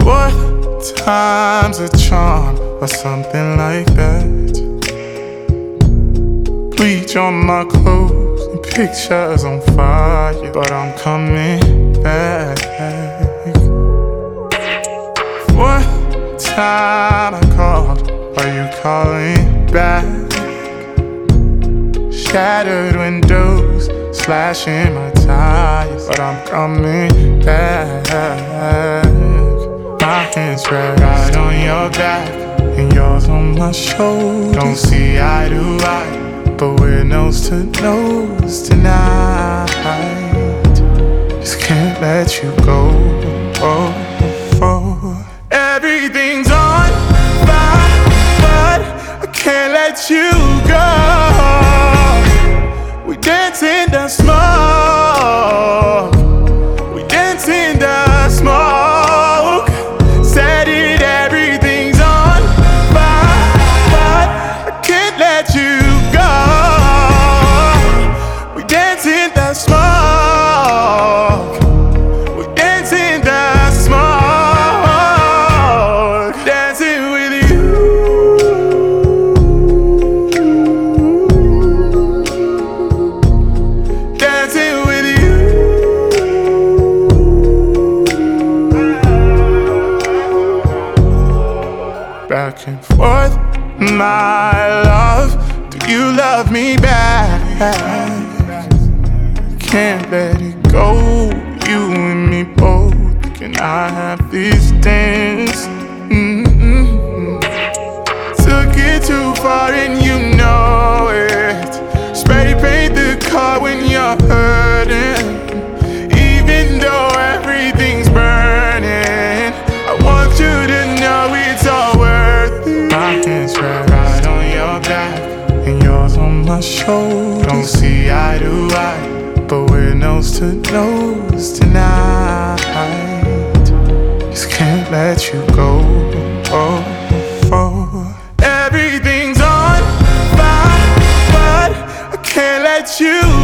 Fourth time's a charm, or something like that. Bleach on my clothes and pictures on fire, but I'm coming back. Fourth time I called, are you calling back? Shattered windows, slashing my tires, but I'm coming back. My hands right on your back, and yours on my shoulder. Don't see eye to eye, but we're nose to nose tonight. Just can't let you go. Everything's on fire, but I can't let you go. We dance in the smoke. We dance in the smoke. Said it, everything's on fire, but I can't let you go. We dance in the smoke. We dance in the smoke. Dancing with you. Dancing with you. Back and forth, my love. Do you love me back? Can't let it go. You and me both. Can I have this dance? Took it too far and you know it. Spray paint the car when you're hurting. Even though everything's burning, I want you to know it's all worth it. My hands right on your back, and yours on my shoulder. Don't see eye to eye, but we're nose to nose tonight. Just can't let you go. Everything's on fire, but I can't let you